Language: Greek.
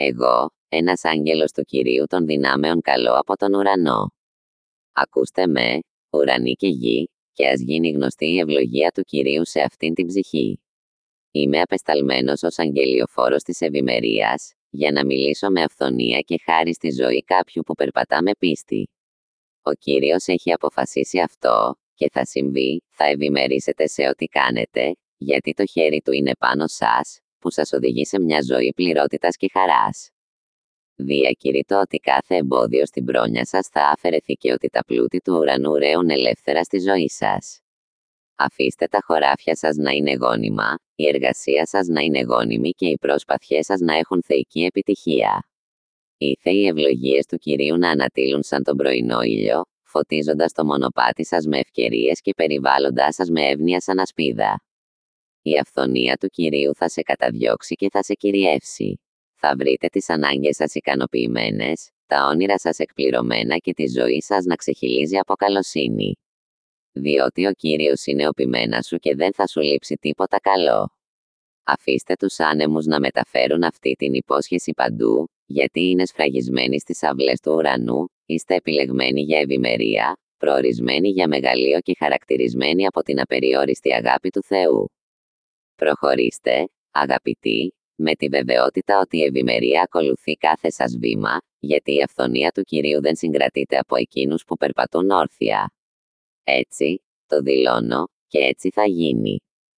Εγώ, ένας άγγελος του Κυρίου των δυνάμεων καλώ από τον ουρανό. Ακούστε με, ουρανοί και γη, και ας γίνει γνωστή η ευλογία του Κυρίου σε αυτήν την ψυχή. Είμαι απεσταλμένος ως αγγελιοφόρος της ευημερίας, για να μιλήσω με αυθονία και χάρη στη ζωή κάποιου που περπατά με πίστη. Ο Κύριος έχει αποφασίσει αυτό, και θα συμβεί, θα ευημερήσετε σε ό,τι κάνετε, γιατί το χέρι του είναι πάνω σας, που σας οδηγεί σε μια ζωή πληρότητας και χαράς. Διακηρύττω ότι κάθε εμπόδιο στην πρόνοια σας θα αφαιρεθεί και ότι τα πλούτη του ουρανού ρέουν ελεύθερα στη ζωή σας. Αφήστε τα χωράφια σας να είναι γόνιμα, η εργασία σας να είναι γόνιμη και οι προσπαθειές σας να έχουν θεϊκή επιτυχία. Ήθε οι ευλογίες του Κυρίου να ανατείλουν σαν τον πρωινό ήλιο, φωτίζοντας το μονοπάτι σας με ευκαιρίες και περιβάλλοντάς σας με εύνοια σαν ασπίδα. Η αυθονία του Κυρίου θα σε καταδιώξει και θα σε κυριεύσει. Θα βρείτε τις ανάγκες σας ικανοποιημένες, τα όνειρα σας εκπληρωμένα και τη ζωή σας να ξεχυλίζει από καλοσύνη. Διότι ο Κύριος είναι ο ποιμένα σου και δεν θα σου λείψει τίποτα καλό. Αφήστε τους άνεμους να μεταφέρουν αυτή την υπόσχεση παντού, γιατί είναι σφραγισμένοι στις αυλές του ουρανού, είστε επιλεγμένοι για ευημερία, προορισμένοι για μεγαλείο και χαρακτηρισμένοι από την απεριόριστη αγάπη του Θεού. Προχωρήστε, αγαπητοί, με τη βεβαιότητα ότι η ευημερία ακολουθεί κάθε σας βήμα, γιατί η αυθονία του Κυρίου δεν συγκρατείται από εκείνους που περπατούν όρθια. Έτσι, το δηλώνω, και έτσι θα γίνει.